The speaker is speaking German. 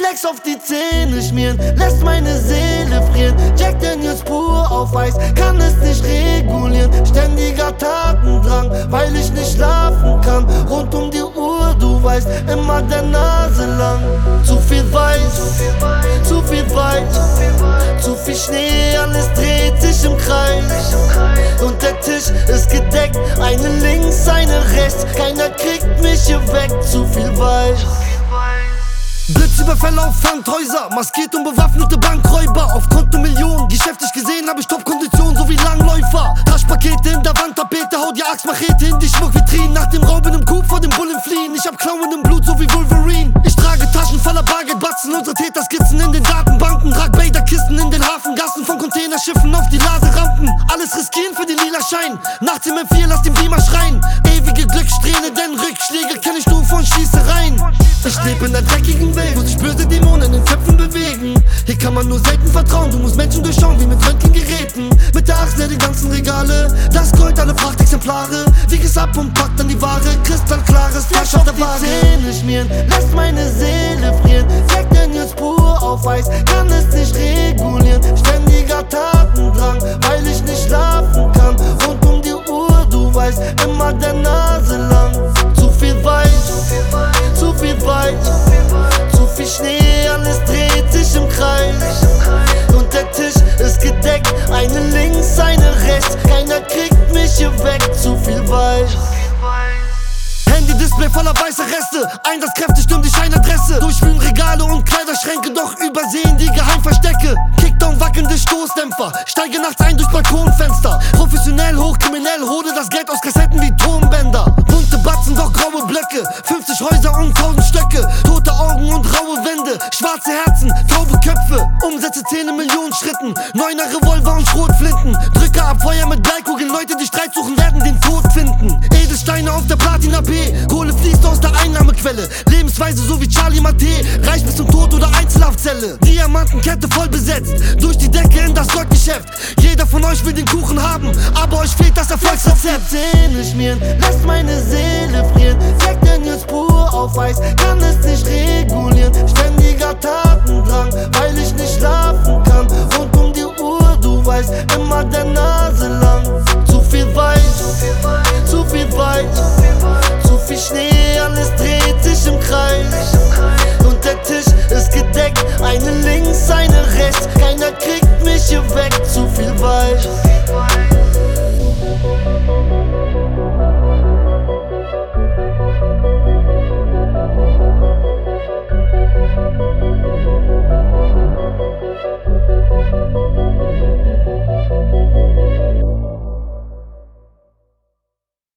Flex auf die Zähne schmieren, lässt meine Seele frieren. Jack Daniels pur auf Eis, kann es nicht regulieren. Ständiger Tatendrang, weil ich nicht schlafen kann. Rund um die Uhr, du weißt, immer der Nase lang. Zu viel Weiß, zu viel Weiß, zu viel Schnee, alles dreht sich im Kreis. Und der Tisch ist gedeckt, eine links, eine rechts. Keiner kriegt mich hier weg, zu viel Weiß. Blitzüberfälle auf Pfandhäuser, maskiert und bewaffnete Bankräuber. Auf Konto Millionen, geschäftlich gesehen hab ich Top-Kondition, so wie Langläufer. Taschpakete in der Wandtapete, hau die Axtmachete in die Schmuckvitrinen. Nach dem Rauben im Coop vor dem Bullen fliehen. Ich hab Klauen im Blut, so wie Wolverine. Ich trage Taschen voller Bargeldbatzen, unsere Täterskizzen in den Datenbanken. Trag Baderkisten in den Hafengassen, von Containerschiffen auf die Laderampen. Alles riskieren für den lila Schein, nachts im M4 lass den Beamer schreien. Ewige Glückssträhne, denn Rückschläge kenn ich nur von Schießereien. Ich lebe in der dreckigen Welt, wo sich böse Dämonen in Köpfen bewegen. Hier kann man nur selten vertrauen, du musst Menschen durchschauen wie mit Röntgengeräten. Mit der Axt leer die ganzen Regale, das Gold, alle Prachtexemplare. Wieg es ab und packt dann die Ware, kristallklares Fleisch auf der Waage. Zähne schmieren, lässt meine Seele frieren. Jack Daniels pur auf Eis, kann es nicht regulieren. Ständiger Tatendrang, weil ich nicht schlafen kann. Rund um die Uhr, du weißt, immer der Nase lang. Zu viel Weiß, zu viel Weiß, zu viel Schnee, alles dreht sich im Kreis. Und der Tisch ist gedeckt, eine links, eine rechts. Keiner kriegt mich hier weg, zu viel Weiß. Handy-Display voller weißer Reste, Einsatzkräfte stimmen die Scheinadresse. Durchwühlen Regale und Kleiderschränke, doch übersehen die Geheimverstecke. Kickdown, wackelnde Stoßdämpfer, steige nachts ein durch Balkonfenster. Professionell, hochkriminell, hole das Geld aus Kassetten wie Tonbänder. Bunte Batzen, doch graue Blöcke, 50 Häuser und 1000 Stöcke. Tote Augen und raue Wände, schwarze Herzen, taube Köpfe. Umsätze 10 Millionen Schritten, 9er Revolver und Schrotflinten. Drücke ab Feuer mit Bleikugeln, Leute die Streit suchen werden den Tod finden. Edelsteine auf der Platina P, Kohle fließt aus der Einnahmequelle. Lebensweise so wie Charlie Maté, reich bis zum Tod oder Einzelhaftzelle. Diamantenkette voll besetzt, durch die Decke in das Goldgeschäft. Jeder von euch will den Kuchen haben, aber euch fehlt das Erfolgsrezept. Zähne schmieren, lässt meine Seele frieren. Jack Daniels pur auf Eis, kann es nicht regulieren. Ständiger Tatendrang, weil ich nicht schlafen kann. Rund um die Uhr, du weißt, immer der Nase lang. Zu viel Weiß, zu viel Weiß, zu viel Schnee, alles dreht sich im Kreis. Und der Tisch ist gedeckt, eine links, eine rechts. Keiner kriegt mich hier weg, zu viel Weiß.